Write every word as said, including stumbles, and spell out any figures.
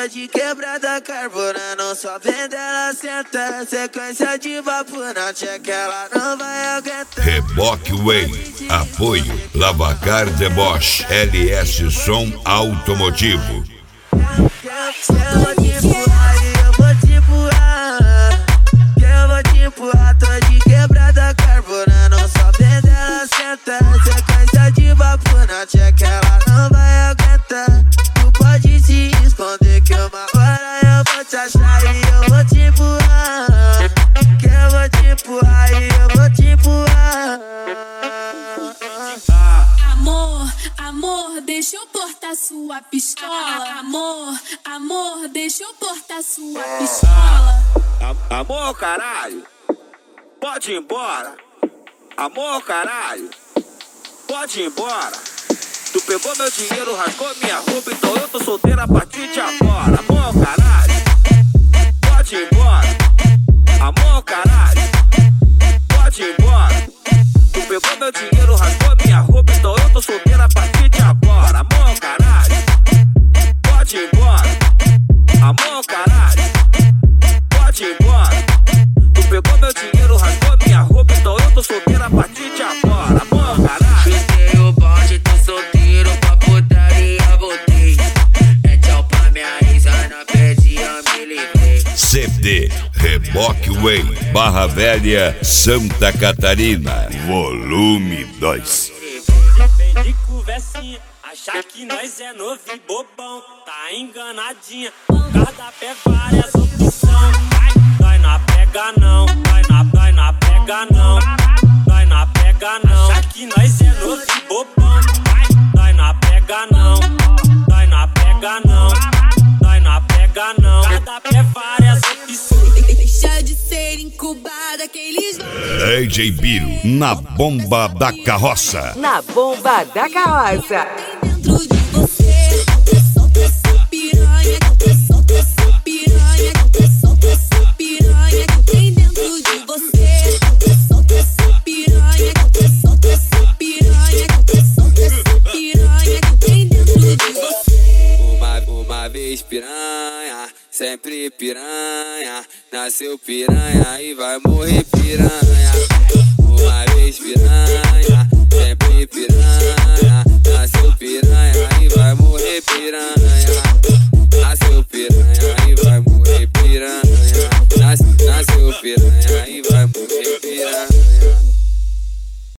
tô de quebrada carburando, só vendo ela sentar. Sequência de vapor na tcheca, ela não vai aguentar. Reboque Way, apoio Lavacar de Bosch, L S Som Automotivo. Eu vou te empurrar e eu vou te empurrar. Eu vou te empurrar, tô de quebrada carburando, só vendo ela sentar. Sequência de vapor na tcheca, ela não vai aguentar. Tu pode se esconder que uma hora eu vou te achar e eu vou te empurrar. Que eu vou te empurrar e eu vou te empurrar. Amor, amor, deixa eu portar sua pistola. Amor, amor, deixa eu portar sua pistola. Amor, caralho, pode ir embora. Amor, caralho, pode ir embora. Tu pegou meu dinheiro, rasgou minha roupa, então eu tô solteira a partir de agora. Amor, caralho, pode ir embora. Amor, caralho, pode ir embora. Tu pegou meu dinheiro, rasgou minha roupa, então eu tô solteira a partir de agora. Amor, caralho, pode ir embora. Amor, caralho, pode ir embora. Tu pegou meu dinheiro, rasgou minha roupa, então eu tô solteira a partir de agora. Amor, caralho. Chutei o bonde, tô solteiro, pra putaria voltei. É tchau pra minha ex, na pede eu me livrei. C D Reboque Way, Barra Velha, Santa Catarina, volume dois. Vem de conversinha, achar que nós é novo e bobão. Tá enganadinha, cardápio é várias opções. Nós não pega não, nós não, nós não pega não. Nós não pega não, achar que nós é novo e bobão. Nós não pega não, nós não pega não. Nós não pega não, cardápio é várias opções. Deixa de ser incubada que eles vão. D J Biro, na bomba da carroça. Na bomba da carroça. Dentro de você, solta essa piranha, solta essa piranha, solta essa piranha que tem dentro de você. Solta essa piranha, solta essa piranha, solta essa piranha que tem dentro de você. Uma, uma vez piranha, sempre piranha. Nasceu piranha e vai morrer piranha.